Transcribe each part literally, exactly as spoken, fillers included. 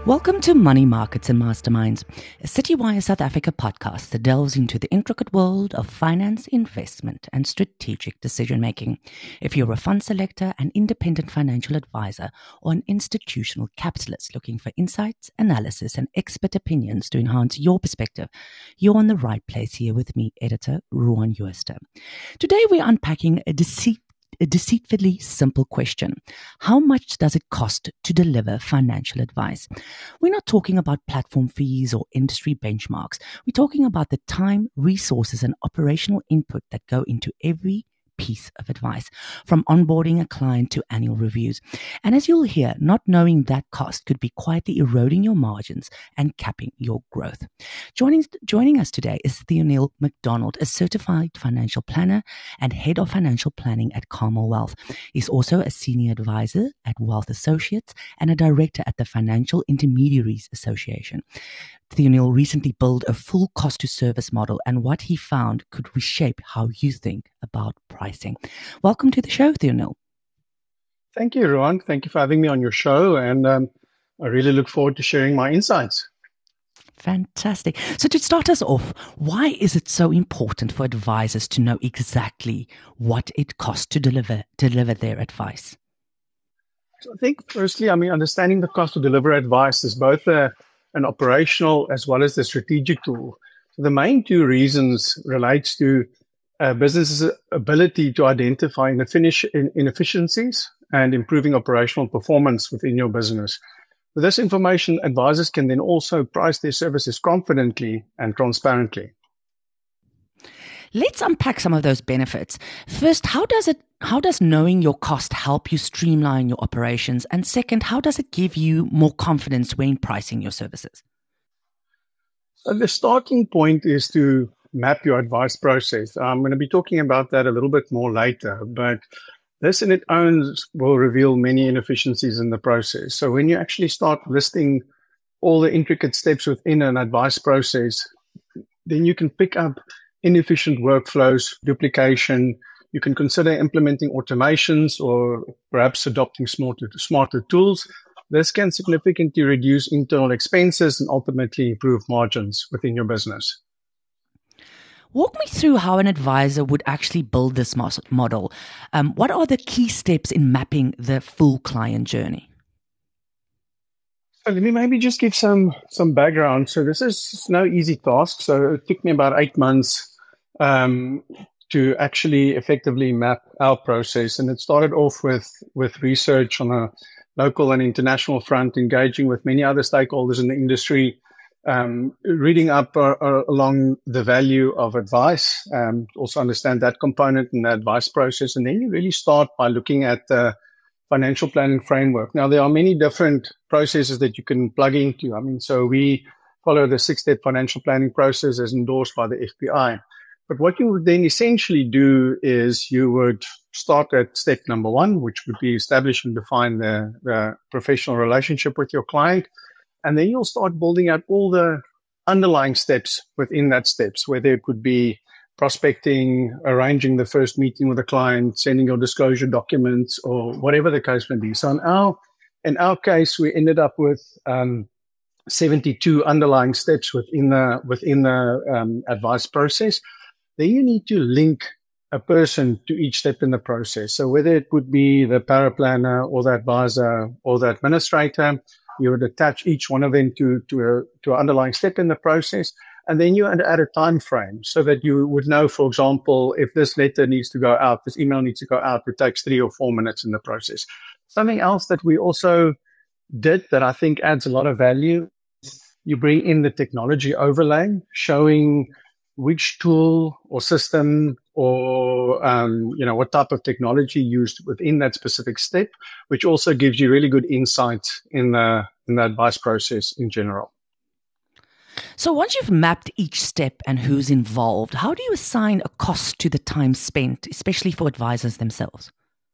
Welcome to Money Markets and Masterminds, a Citywire South Africa podcast that delves into the intricate world of finance, investment, and strategic decision-making. If you're a fund selector, an independent financial advisor, or an institutional capitalist looking for insights, analysis, and expert opinions to enhance your perspective, you're in the right place here with me, editor Ruan Jooste. Today, we're unpacking a deceit A deceitfully simple question. How much does it cost to deliver financial advice? We're not talking about platform fees or industry benchmarks. We're talking about the time, resources, and operational input that go into every piece of advice, from onboarding a client to annual reviews. And as you'll hear, not knowing that cost could be quietly eroding your margins and capping your growth. Joining, joining us today is Theonil McDonald, a certified financial planner and head of financial planning at Carmel Wealth. He's also a senior advisor at Wealth Associates and a director at the Financial Intermediaries Association. Theonil recently built a full cost to service model, and what he found could reshape how you think about pricing. Welcome to the show, Theonil. Thank you, Ruan. Thank you for having me on your show, and um, I really look forward to sharing my insights. Fantastic. So to start us off, why is it so important for advisors to know exactly what it costs to deliver deliver their advice? So I think, firstly, I mean, understanding the cost to deliver advice is both a an operational as well as the strategic tool. So the main two reasons relates to a business's ability to identify inefficiencies and improving operational performance within your business. With this information, advisors can then also price their services confidently and transparently. Let's unpack some of those benefits. First, how does it how does knowing your cost help you streamline your operations? And second, how does it give you more confidence when pricing your services? So the starting point is to map your advice process. I'm going to be talking about that a little bit more later, but this in its own will reveal many inefficiencies in the process. So when you actually start listing all the intricate steps within an advice process, then you can pick up inefficient workflows, duplication. You can consider implementing automations or perhaps adopting smarter, smarter tools. This can significantly reduce internal expenses and ultimately improve margins within your business. Walk me through how an advisor would actually build this model. Um, what are the key steps in mapping the full client journey? So let me maybe just give some some background. So this is no easy task. So it took me about eight months um, to actually effectively map our process. And it started off with, with research on a local and international front, engaging with many other stakeholders in the industry, um, reading up uh, uh, along the value of advice, um, also understand that component in the advice process. And then you really start by looking at the financial planning framework. Now, there are many different processes that you can plug into. I mean, so we follow the six-step financial planning process as endorsed by the F P I. But what you would then essentially do is you would start at step number one, which would be establish and define the, the professional relationship with your client. And then you'll start building out all the underlying steps within that steps, whether it could be prospecting, arranging the first meeting with a client, sending your disclosure documents, or whatever the case may be. So in our, in our case, we ended up with um, seventy-two underlying steps within the, within the um, advice process. Then you need to link a person to each step in the process. So whether it would be the paraplanner or the advisor or the administrator, you would attach each one of them to, to, a, to an underlying step in the process. And then you add a time frame so that you would know, for example, if this letter needs to go out, this email needs to go out, it takes three or four minutes in the process. Something else that we also did that I think adds a lot of value, you bring in the technology overlay, showing which tool or system or, um, you know, what type of technology used within that specific step, which also gives you really good insight in the, in the advice process in general. So once you've mapped each step and who's involved, how do you assign a cost to the time spent, especially for advisors themselves?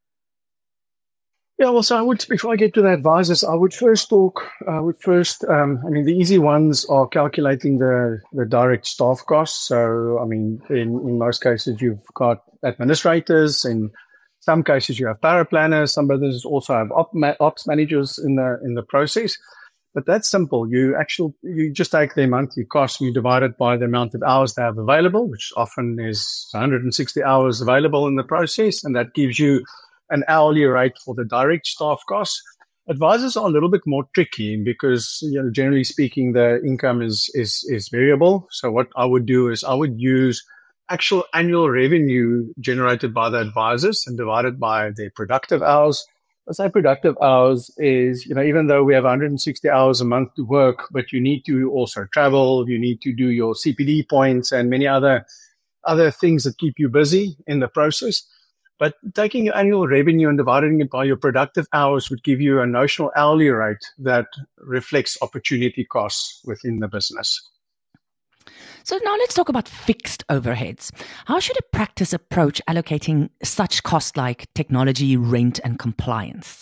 Yeah, well, so I would, before I get to the advisors, I would first talk, I would first, um, I mean, the easy ones are calculating the, the direct staff costs. So, I mean, in, in most cases, you've got administrators. In some cases, you have paraplanners. Some businesses also have op, ops managers in the, in the process. But that's simple. You actually, you just take their monthly cost, you divide it by the amount of hours they have available, which often is one hundred sixty hours available in the process. And that gives you an hourly rate for the direct staff costs. Advisors are a little bit more tricky because, you know, generally speaking, the income is, is, is variable. So what I would do is I would use actual annual revenue generated by the advisors and divided by their productive hours. I say productive hours is, you know, even though we have one hundred sixty hours a month to work, but you need to also travel, you need to do your C P D points and many other, other things that keep you busy in the process. But taking your annual revenue and dividing it by your productive hours would give you a notional hourly rate that reflects opportunity costs within the business. So now let's talk about fixed overheads. How should a practice approach allocating such costs like technology, rent, and compliance?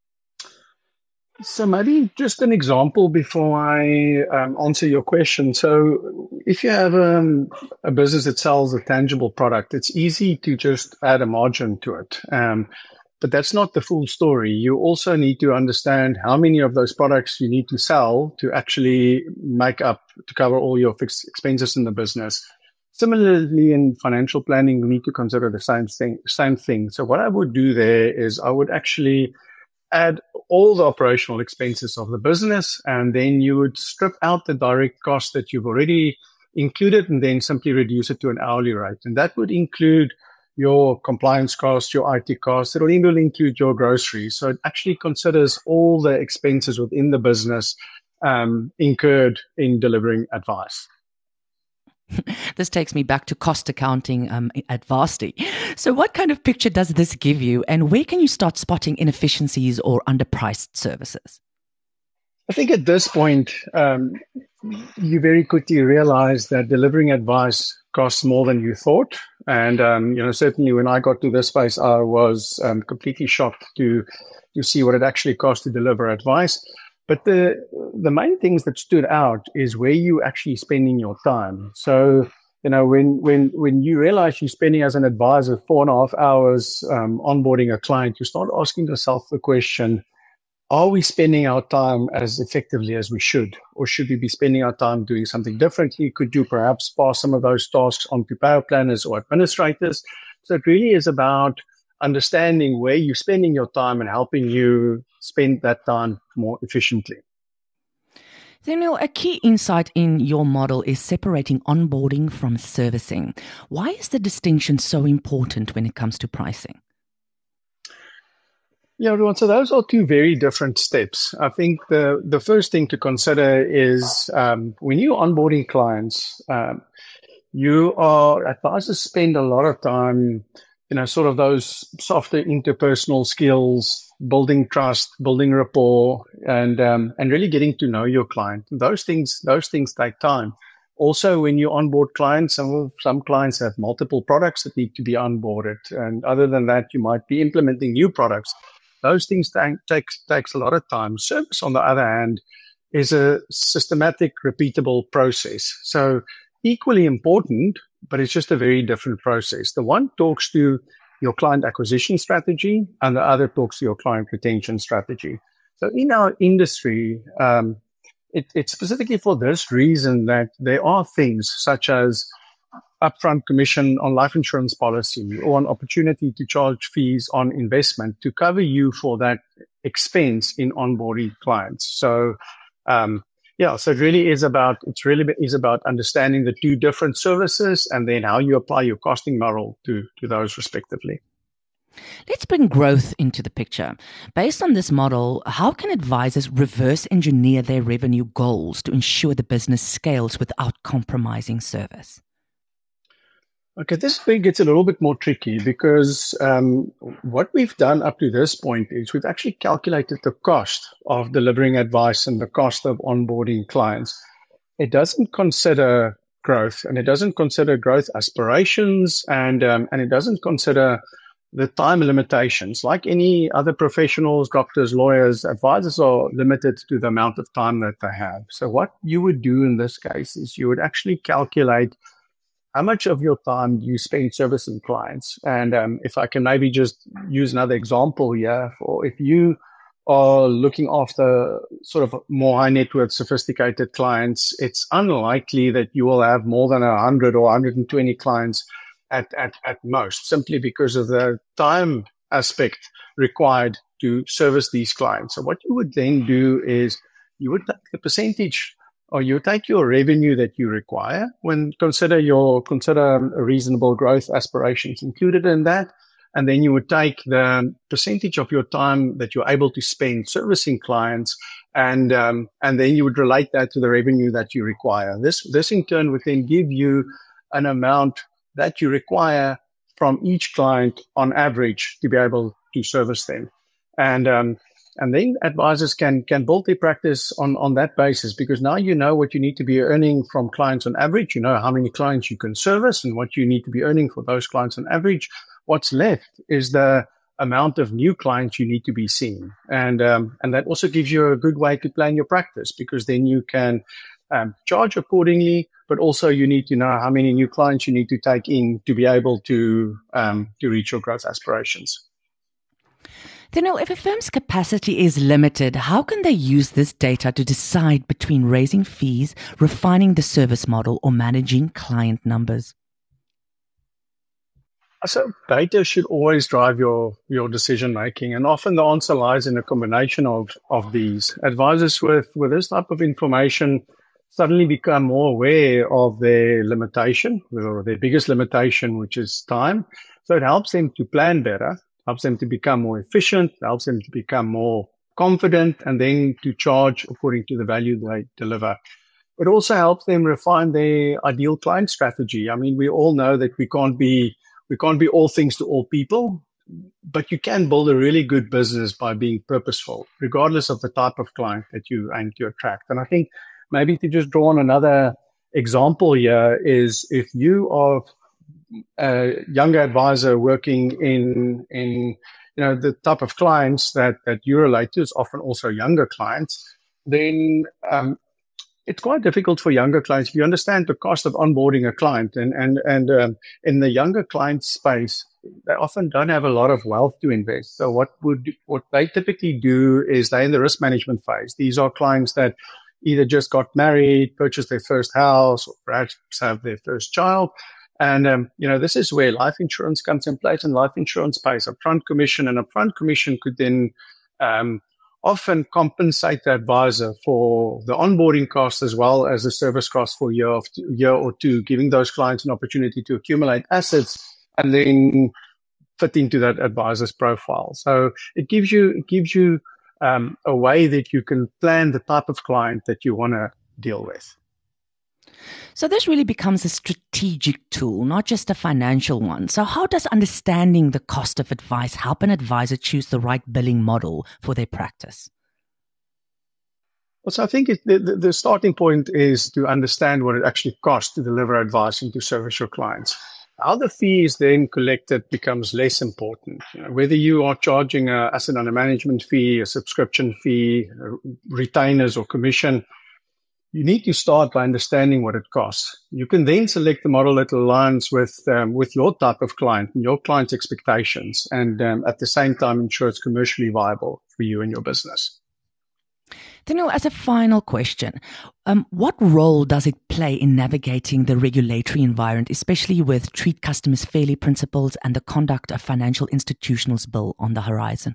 So maybe just an example before I um, answer your question. So if you have um, a business that sells a tangible product, it's easy to just add a margin to it. Um, but that's not the full story. You also need to understand how many of those products you need to sell to actually make up, to cover all your fixed expenses in the business. Similarly, in financial planning, we need to consider the same thing, same thing. So what I would do there is I would actually add all the operational expenses of the business, and then you would strip out the direct costs that you've already included and then simply reduce it to an hourly rate. And that would include your compliance costs, your I T costs. It will even include your groceries. So it actually considers all the expenses within the business um, incurred in delivering advice. This takes me back to cost accounting um, at Varsity. So what kind of picture does this give you, and where can you start spotting inefficiencies or underpriced services? I think at this point, um, you very quickly realize that delivering advice costs more than you thought. And, um, you know, certainly when I got to this space, I was um, completely shocked to to see what it actually costs to deliver advice. But the the main things that stood out is where you actually spending your time. So, you know, when when when you realize you're spending as an advisor four and a half hours um, onboarding a client, you start asking yourself the question, are we spending our time as effectively as we should? Or should we be spending our time doing something differently? Could you perhaps pass some of those tasks on to power planners or administrators? So it really is about understanding where you're spending your time and helping you spend that time more efficiently. Samuel, a key insight in your model is separating onboarding from servicing. Why is the distinction so important when it comes to pricing? Yeah, everyone. So those are two very different steps. I think the, the first thing to consider is um, when you're onboarding clients, um, you are advisors spend a lot of time, you know, sort of those softer interpersonal skills, building trust, building rapport, and um, and really getting to know your client. Those things, those things take time. Also, when you onboard clients, some some clients have multiple products that need to be onboarded, and other than that, you might be implementing new products. Those things take, takes takes a lot of time. Service, on the other hand, is a systematic, repeatable process. So equally important, but it's just a very different process. The one talks to your client acquisition strategy, and the other talks to your client retention strategy. So in our industry, um, it, it's specifically for this reason that there are things such as upfront commission on life insurance policy or an opportunity to charge fees on investment to cover you for that expense in onboarding clients. So, um, yeah, so it really is about, it's really is about understanding the two different services and then how you apply your costing model to, to those respectively. Let's bring growth into the picture. Based on this model, how can advisors reverse engineer their revenue goals to ensure the business scales without compromising service? Okay, this thing gets a little bit more tricky because um, what we've done up to this point is we've actually calculated the cost of delivering advice and the cost of onboarding clients. It doesn't consider growth, and it doesn't consider growth aspirations, and um, and it doesn't consider the time limitations. Like any other professionals, doctors, lawyers, advisors are limited to the amount of time that they have. So what you would do in this case is you would actually calculate how much of your time do you spend servicing clients? And um, if I can maybe just use another example here, for if you are looking after sort of more high net worth, sophisticated clients, it's unlikely that you will have more than one hundred or one hundred twenty clients at, at, at most, simply because of the time aspect required to service these clients. So what you would then do is you would take the percentage, or you take your revenue that you require when consider your consider reasonable growth aspirations included in that. And then you would take the percentage of your time that you're able to spend servicing clients, and um, and then you would relate that to the revenue that you require. This this in turn would then give you an amount that you require from each client on average to be able to service them. And um, and then advisors can can build their practice on, on that basis, because now you know what you need to be earning from clients on average. You know how many clients you can service and what you need to be earning for those clients on average. What's left is the amount of new clients you need to be seeing. And um, and that also gives you a good way to plan your practice, because then you can um, charge accordingly, but also you need to know how many new clients you need to take in to be able to um, to reach your growth aspirations. Thanul, if a firm's capacity is limited, how can they use this data to decide between raising fees, refining the service model, or managing client numbers? So data should always drive your, your decision making, and often the answer lies in a combination of, of these. Advisors with, with this type of information suddenly become more aware of their limitation, or their biggest limitation, which is time. So it helps them to plan better, helps them to become more efficient, helps them to become more confident, and then to charge according to the value they deliver. It also helps them refine their ideal client strategy. I mean, we all know that we can't be We can't be all things to all people, but you can build a really good business by being purposeful, regardless of the type of client that you aim to attract. And I think maybe to just draw on another example here is, if you are a younger advisor working in, in you know, the type of clients that, that you relate to is often also younger clients, then um, it's quite difficult for younger clients. If you understand the cost of onboarding a client, and and and um, in the younger client space, they often don't have a lot of wealth to invest. So what would what they typically do is they're in the risk management phase. These are clients that either just got married, purchased their first house, or perhaps have their first child. And um, you know, this is where life insurance comes in place, and life insurance pays upfront commission, and upfront commission could then um, often compensate the advisor for the onboarding costs as well as the service costs for a year, of, year or two, giving those clients an opportunity to accumulate assets and then fit into that advisor's profile. So it gives you it gives you um, a way that you can plan the type of client that you want to deal with. So this really becomes a strategic tool, not just a financial one. So how does understanding the cost of advice help an advisor choose the right billing model for their practice? Well, so I think it, the, the starting point is to understand what it actually costs to deliver advice and to service your clients. How the fee is then collected becomes less important. You know, whether you are charging an asset under management fee, a subscription fee, retainers or commission, you need to start by understanding what it costs. You can then select the model that aligns with um, with your type of client and your client's expectations, and um, at the same time ensure it's commercially viable for you and your business. Thanul, as a final question, um, what role does it play in navigating the regulatory environment, especially with Treat Customers Fairly principles and the Conduct of Financial Institutions Bill on the horizon?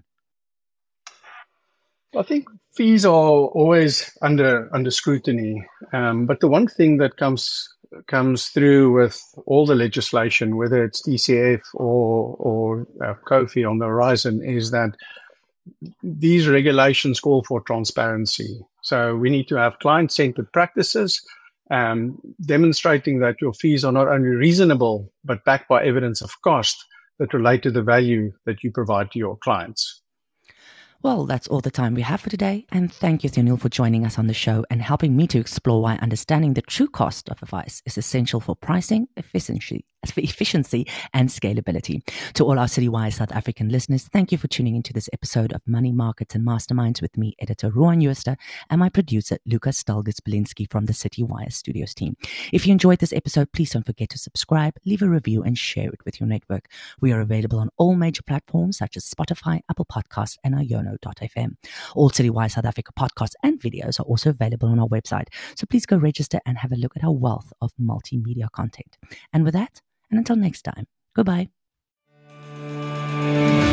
I think fees are always under under scrutiny, um, but the one thing that comes comes through with all the legislation, whether it's T C F or or uh, C O F I on the horizon, is that these regulations call for transparency. So we need to have client-centered practices, um, demonstrating that your fees are not only reasonable but backed by evidence of cost that relate to the value that you provide to your clients. Well, that's all the time we have for today. And thank you, Thanul, for joining us on the show and helping me to explore why understanding the true cost of advice is essential for pricing, efficiency, efficiency and scalability. To all our Citywire South African listeners, thank you for tuning into this episode of Money Markets and Masterminds with me, editor Ruan Jooste, and my producer, Lucas Stalgis-Belinsky from the Citywire Studios team. If you enjoyed this episode, please don't forget to subscribe, leave a review, and share it with your network. We are available on all major platforms such as Spotify, Apple Podcasts, and our Yono co dot f m. All Citywire South Africa podcasts and videos are also available on our website. So please go register and have a look at our wealth of multimedia content. And with that, and until next time, goodbye.